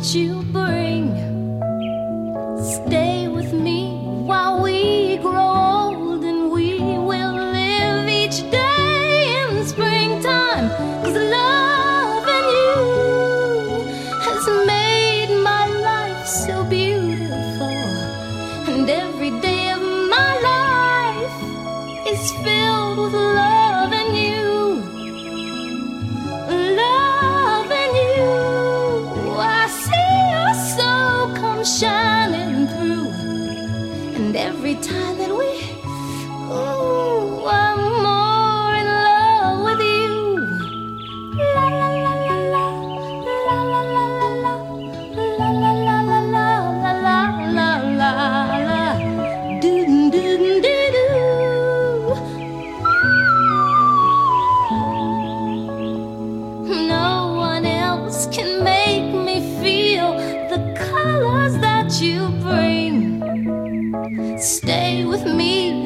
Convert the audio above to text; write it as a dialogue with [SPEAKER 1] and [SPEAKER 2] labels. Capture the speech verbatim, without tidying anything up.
[SPEAKER 1] that you bring. Stay with me while we grow old, and we will live each day in springtime. 'Cause loving you has made my life so beautiful, and every day of my life is filled with loving you. Loving you, I see your soul come shining through, and every time that we, ooh, I'm more in love with you. La la la la la, la la la la la, la la la la la, la la la la, do do do do. No one else can make me feel the colors that you bring. Stay with me